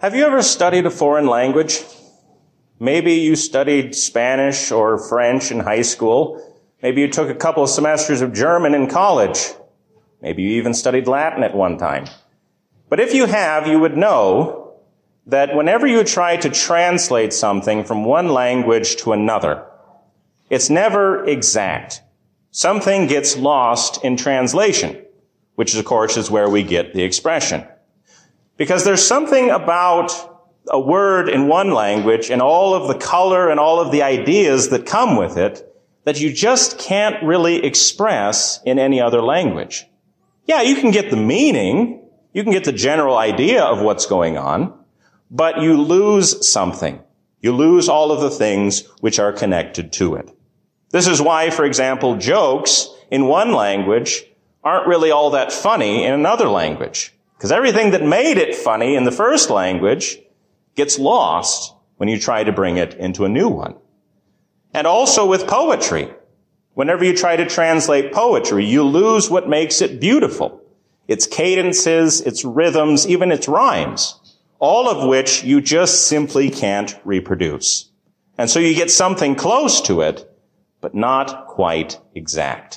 Have you ever studied a foreign language? Maybe you studied Spanish or French in high school. Maybe you took a couple of semesters of German in college. Maybe you even studied Latin at one time. But if you have, you would know that whenever you try to translate something from one language to another, it's never exact. Something gets lost in translation, which of course is where we get the expression. Because there's something about a word in one language and all of the color and all of the ideas that come with it that you just can't really express in any other language. Yeah, you can get the meaning, you can get the general idea of what's going on, but you lose something. You lose all of the things which are connected to it. This is why, for example, jokes in one language aren't really all that funny in another language. Because everything that made it funny in the first language gets lost when you try to bring it into a new one. And also with poetry. Whenever you try to translate poetry, you lose what makes it beautiful. Its cadences, its rhythms, even its rhymes. All of which you just simply can't reproduce. And so you get something close to it, but not quite exact.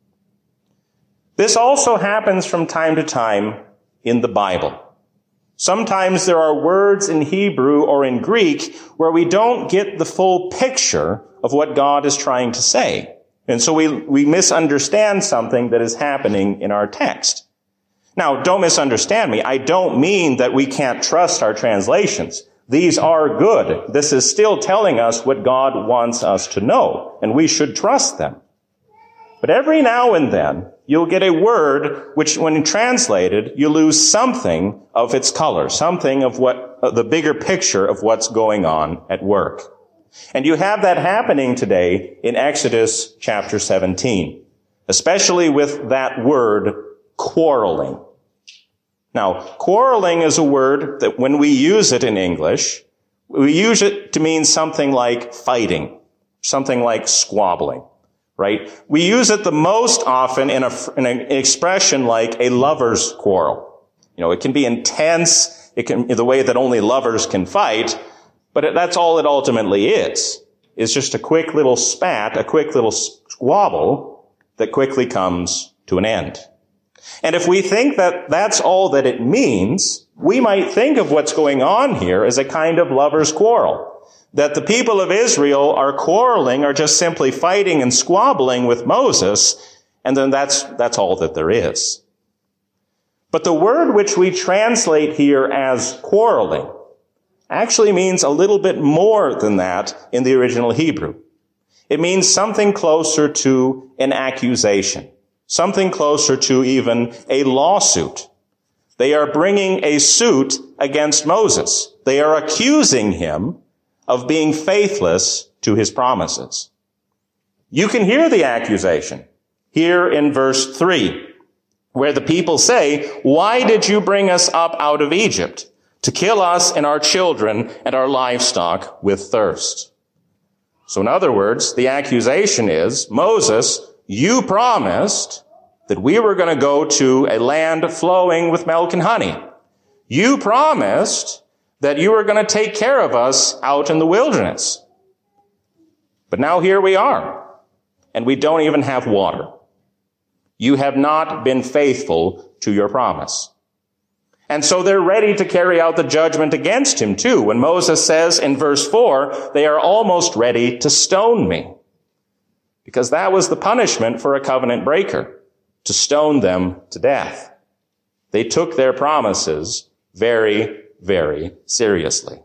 This also happens from time to time in the Bible. Sometimes there are words in Hebrew or in Greek where we don't get the full picture of what God is trying to say. And so we misunderstand something that is happening in our text. Now, don't misunderstand me. I don't mean that we can't trust our translations. These are good. This is still telling us what God wants us to know, and we should trust them. But every now and then, you'll get a word which, when translated, you lose something of its color, something of the bigger picture of what's going on at work. And you have that happening today in Exodus chapter 17, especially with that word, quarreling. Now, quarreling is a word that when we use it in English, we use it to mean something like fighting, something like squabbling. Right? We use it the most often in an expression like a lover's quarrel. You know, it can be intense. It can, the way that only lovers can fight, but that's all it ultimately is. It's just a quick little spat, a quick little squabble that quickly comes to an end. And if we think that that's all that it means, we might think of what's going on here as a kind of lover's quarrel. That the people of Israel are quarreling or just simply fighting and squabbling with Moses, and then that's all that there is. But the word which we translate here as quarreling actually means a little bit more than that in the original Hebrew. It means something closer to an accusation, something closer to even a lawsuit. They are bringing a suit against Moses. They are accusing him of being faithless to his promises. You can hear the accusation here in verse 3, where the people say, "Why did you bring us up out of Egypt to kill us and our children and our livestock with thirst?" So in other words, the accusation is, Moses, you promised that we were going to go to a land flowing with milk and honey. You promised that you were going to take care of us out in the wilderness. But now here we are, and we don't even have water. You have not been faithful to your promise. And so they're ready to carry out the judgment against him too. When Moses says in verse 4, they are almost ready to stone me. Because that was the punishment for a covenant breaker, to stone them to death. They took their promises very, very seriously.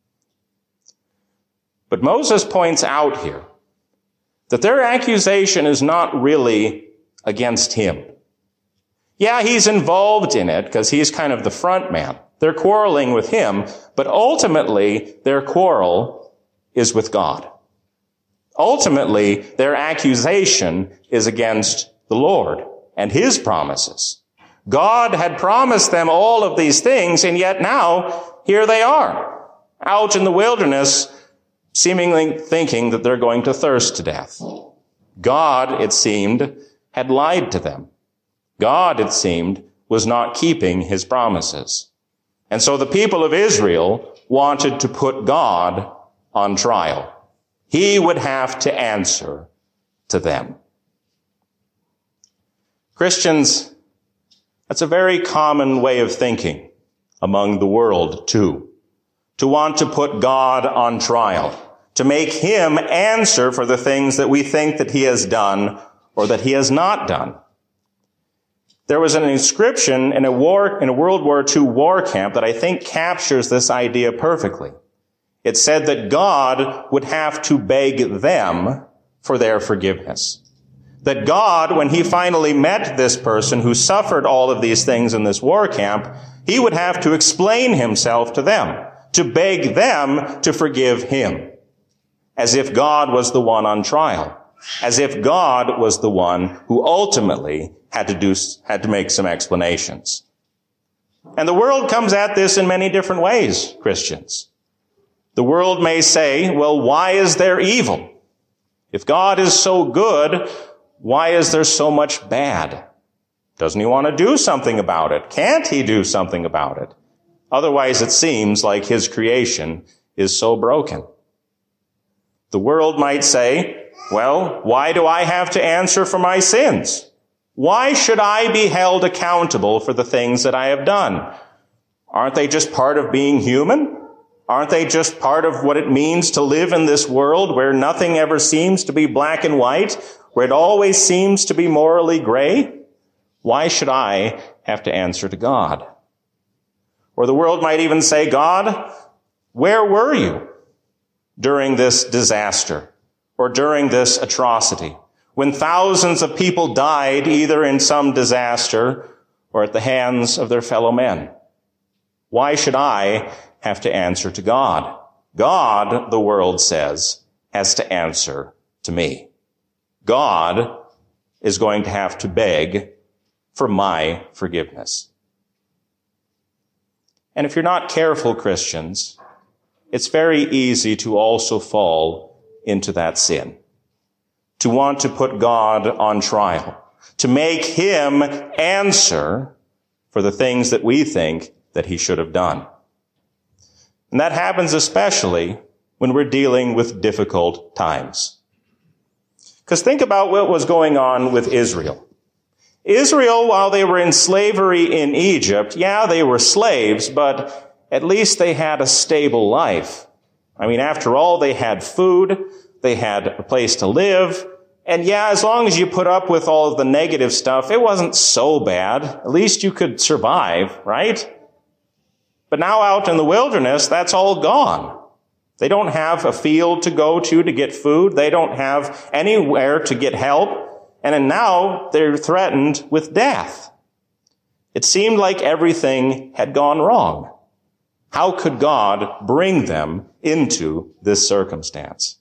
But Moses points out here that their accusation is not really against him. Yeah, he's involved in it because he's kind of the front man. They're quarreling with him, but ultimately their quarrel is with God. Ultimately, their accusation is against the Lord and his promises. God had promised them all of these things, and yet now, here they are, out in the wilderness, seemingly thinking that they're going to thirst to death. God, it seemed, had lied to them. God, it seemed, was not keeping his promises. And so the people of Israel wanted to put God on trial. He would have to answer to them. Christians, that's a very common way of thinking among the world too. To want to put God on trial, to make him answer for the things that we think that he has done or that he has not done. There was an inscription in a World War II war camp that I think captures this idea perfectly. It said that God would have to beg them for their forgiveness. That God, when he finally met this person who suffered all of these things in this war camp, he would have to explain himself to them, to beg them to forgive him, as if God was the one on trial, as if God was the one who ultimately had to make some explanations. And the world comes at this in many different ways, Christians. The world may say, well, why is there evil? If God is so good, why is there so much bad? Doesn't he want to do something about it? Can't he do something about it? Otherwise, it seems like his creation is so broken. The world might say, well, why do I have to answer for my sins? Why should I be held accountable for the things that I have done? Aren't they just part of being human? Aren't they just part of what it means to live in this world where nothing ever seems to be black and white, where it always seems to be morally gray? Why should I have to answer to God? Or the world might even say, God, where were you during this disaster or during this atrocity, when thousands of people died either in some disaster or at the hands of their fellow men? Why should I have to answer to God? God, the world says, has to answer to me. God is going to have to beg for my forgiveness. And if you're not careful, Christians, it's very easy to also fall into that sin. To want to put God on trial. To make him answer for the things that we think that he should have done. And that happens especially when we're dealing with difficult times. Because think about what was going on with Israel. Israel, while they were in slavery in Egypt, yeah, they were slaves, but at least they had a stable life. I mean, after all, they had food, they had a place to live, and yeah, as long as you put up with all of the negative stuff, it wasn't so bad. At least you could survive, right? But now out in the wilderness, that's all gone. They don't have a field to go to get food. They don't have anywhere to get help. And then now they're threatened with death. It seemed like everything had gone wrong. How could God bring them into this circumstance?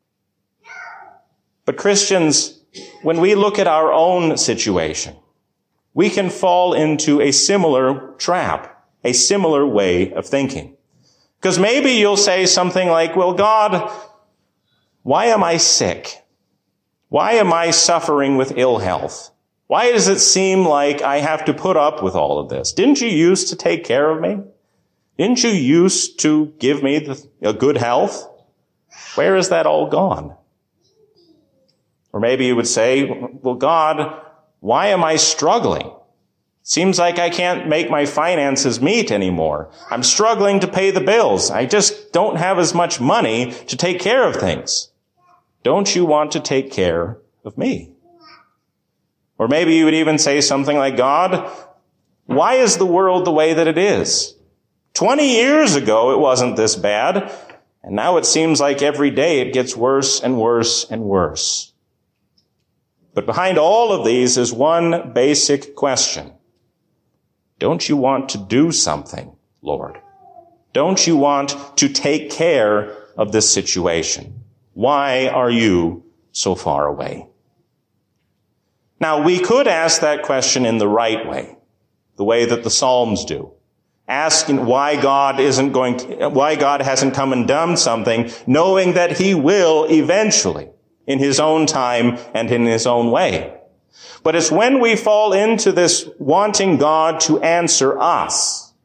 But Christians, when we look at our own situation, we can fall into a similar trap, a similar way of thinking. Because maybe you'll say something like, well, God, why am I sick? Why am I suffering with ill health? Why does it seem like I have to put up with all of this? Didn't you used to take care of me? Didn't you used to give me a good health? Where is that all gone? Or maybe you would say, well, God, why am I struggling? Seems like I can't make my finances meet anymore. I'm struggling to pay the bills. I just don't have as much money to take care of things. Don't you want to take care of me? Or maybe you would even say something like, God, why is the world the way that it is? 20 years ago, it wasn't this bad. And now it seems like every day it gets worse and worse and worse. But behind all of these is one basic question. Don't you want to do something, Lord? Don't you want to take care of this situation? Why are you so far away? Now, we could ask that question in the right way, the way that the Psalms do. Asking why God hasn't come and done something, knowing that he will eventually, in his own time and in his own way. But it's when we fall into this wanting God to answer us,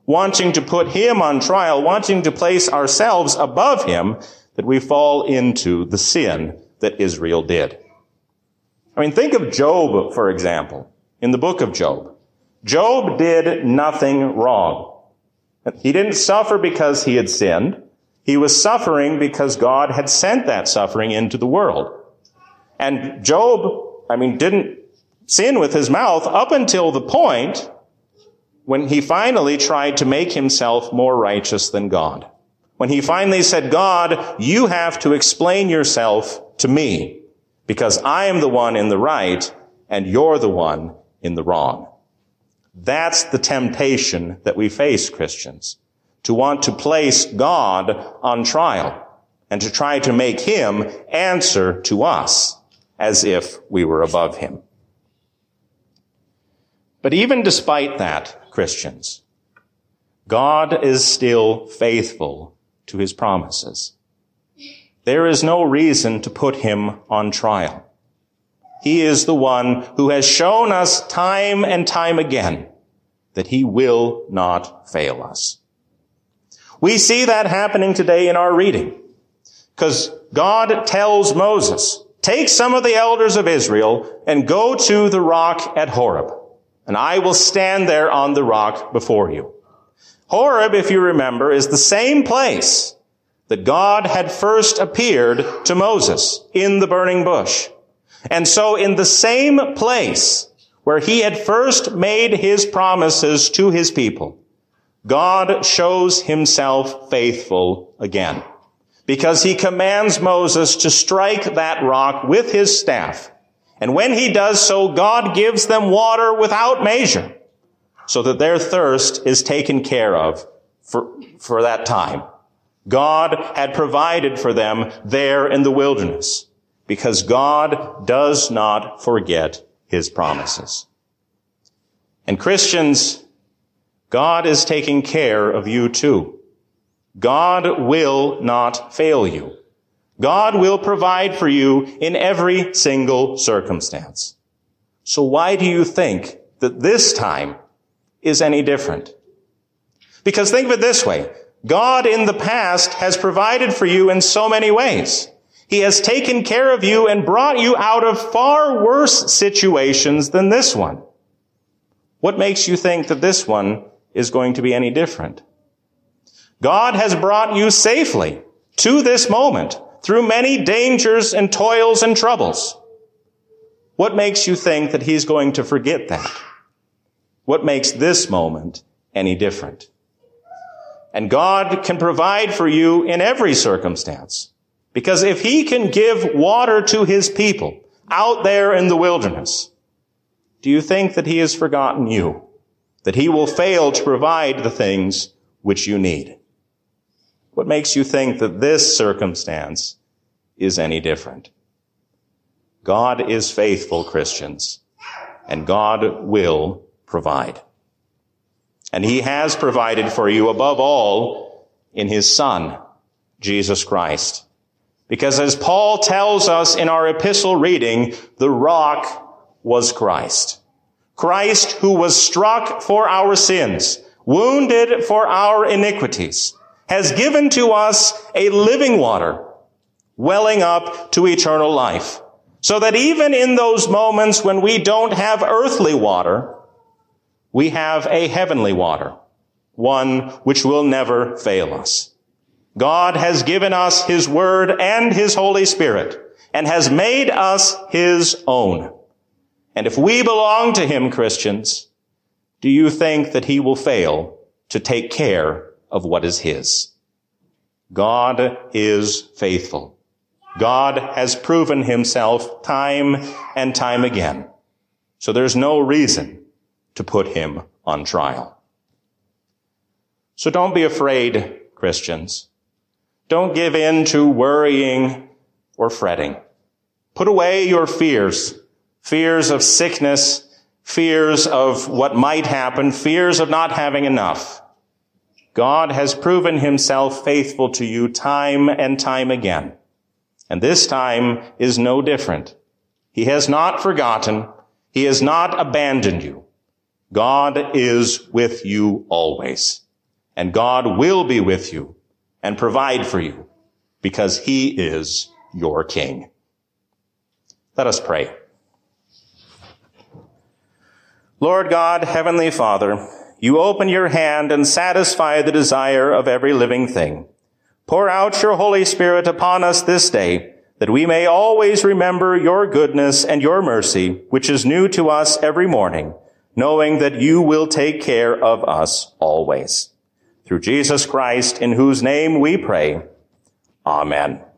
wanting to put him on trial, wanting to place ourselves above him, that we fall into the sin that Israel did. I mean, think of Job, for example, in the book of Job. Job did nothing wrong. He didn't suffer because he had sinned. He was suffering because God had sent that suffering into the world. And Job, didn't sin with his mouth up until the point when he finally tried to make himself more righteous than God. When he finally said, God, you have to explain yourself to me because I am the one in the right and you're the one in the wrong. That's the temptation that we face, Christians, to want to place God on trial and to try to make him answer to us as if we were above him. But even despite that, Christians, God is still faithful to his promises. There is no reason to put him on trial. He is the one who has shown us time and time again that he will not fail us. We see that happening today in our reading, because God tells Moses, take some of the elders of Israel and go to the rock at Horeb, and I will stand there on the rock before you. Horeb, if you remember, is the same place that God had first appeared to Moses in the burning bush. And so in the same place where he had first made his promises to his people, God shows himself faithful again, because he commands Moses to strike that rock with his staff. And when he does so, God gives them water without measure, so that their thirst is taken care of for that time. God had provided for them there in the wilderness, because God does not forget his promises. And Christians, God is taking care of you too. God will not fail you. God will provide for you in every single circumstance. So why do you think that this time is any different? Because think of it this way. God in the past has provided for you in so many ways. He has taken care of you and brought you out of far worse situations than this one. What makes you think that this one is going to be any different? God has brought you safely to this moment through many dangers and toils and troubles. What makes you think that he's going to forget that? What makes this moment any different? And God can provide for you in every circumstance. Because if he can give water to his people out there in the wilderness, do you think that he has forgotten you? That he will fail to provide the things which you need? What makes you think that this circumstance is any different? God is faithful, Christians, and God will provide. And he has provided for you above all in his Son, Jesus Christ. Because as Paul tells us in our epistle reading, the rock was Christ. Christ who was struck for our sins, wounded for our iniquities, has given to us a living water, welling up to eternal life. So that even in those moments when we don't have earthly water, we have a heavenly water, one which will never fail us. God has given us his word and his Holy Spirit and has made us his own. And if we belong to him, Christians, do you think that he will fail to take care of what is his? God is faithful. God has proven himself time and time again. So there's no reason to put him on trial. So don't be afraid, Christians. Don't give in to worrying or fretting. Put away your fears of sickness, fears of what might happen, fears of not having enough. God has proven himself faithful to you time and time again. And this time is no different. He has not forgotten. He has not abandoned you. God is with you always. and God will be with you and provide for you because he is your King. Let us pray. Lord God, Heavenly Father, you open your hand and satisfy the desire of every living thing. Pour out your Holy Spirit upon us this day, that we may always remember your goodness and your mercy, which is new to us every morning, knowing that you will take care of us always. Through Jesus Christ, in whose name we pray. Amen.